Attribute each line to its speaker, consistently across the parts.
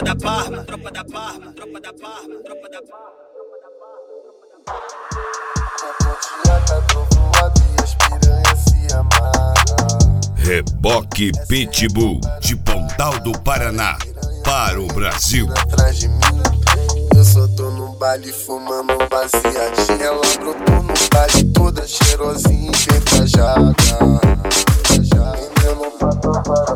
Speaker 1: tropa da Parma, tropa da Parma, tropa da Parma, tropa da Parma.
Speaker 2: Reboque Pitbull de Pontal do Paraná para o Brasil.
Speaker 3: Atrás de mim, eu só tô no baile fumando baseadinha. Ela brotou no baile toda cheirosinha e bem trajada. Vendendo pato para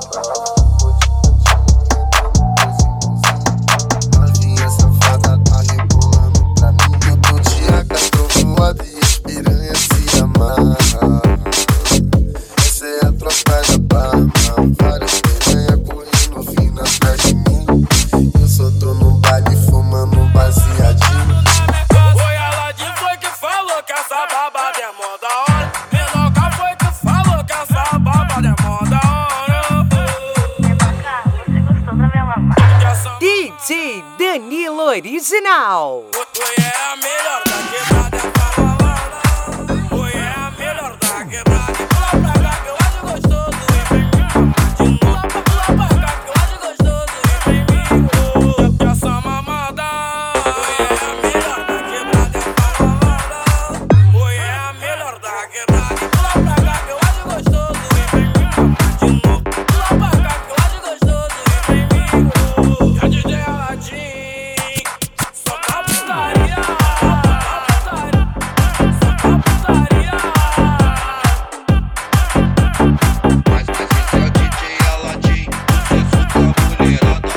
Speaker 3: novinha safada tá rebolando pra mim. Eu tô de AK trovoada e as piranhas se amarram. Essa é a tropa da Parma. Várias piranhas correndo vindo atrás de mim. Eu só tô no baile fumando baseadinho.
Speaker 4: Foi Aladim foi que falou que essa babada é mó da hora. Menoca foi que falou que essa babada é mó da hora.
Speaker 5: Você gostou da minha mamada?
Speaker 6: DJ Danilo Original.
Speaker 4: Tu é a melhor da quebrada, fala lá. Tu é a melhor da quebrada. Pula pra cá que eu acho gostoso e vem me mamar de novo. Pula pra cá que eu acho gostoso e vem me mamar. Essa mamada. Tu é a melhor da quebrada, fala lá. Tu é a melhor da quebrada. Pula pra cá que eu acho gostoso e vem me mamar de novo. Pula pra cá que eu acho gostoso e vem me mamar. E a DJ Aladim só tá putaria.
Speaker 7: Mas esse é o DJ Aladim, sucesso da mulherada.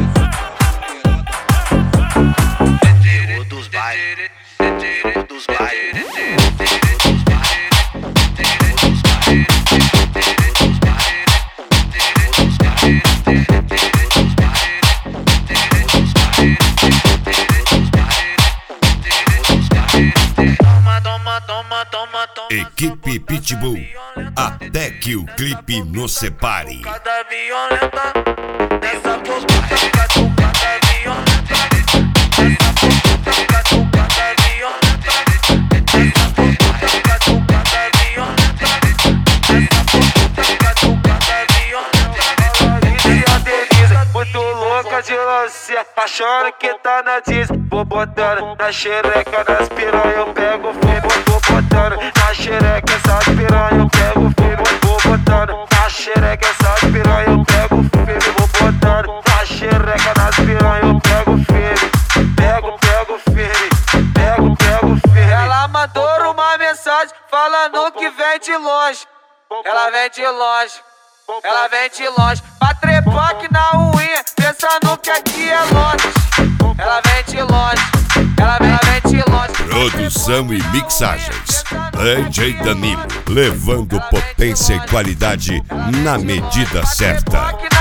Speaker 7: Dos bailes, dos bailes,
Speaker 2: Equipe Pitbull, até que o clipe nos separe.
Speaker 4: Cada violenta, nessa boca catucada violenta. Nessa boca catucada violenta. Nessa boca catucada violenta. Nessa boca catucada violenta. E a Denise, muito louca de lance, achando que tá na Disney. Vou botando na xereca, nas piranha, eu pego fogo. Vou botando na xereca, essas piranha, eu pego fogo. Vou botando na xereca, essas piranha, eu pego firme. Vou botando na xereca, nas piranha, eu pego firme. Pego firme. Ela mandou uma mensagem falando que vem de longe. Ela vem de longe. Ela vem de longe. Pra trepar aqui na unha, pensando que aqui é Londres. Ela vem de longe. Ela vem de longe.
Speaker 2: Produção e mixagens, DJ Danilo, levando potência e qualidade na medida certa.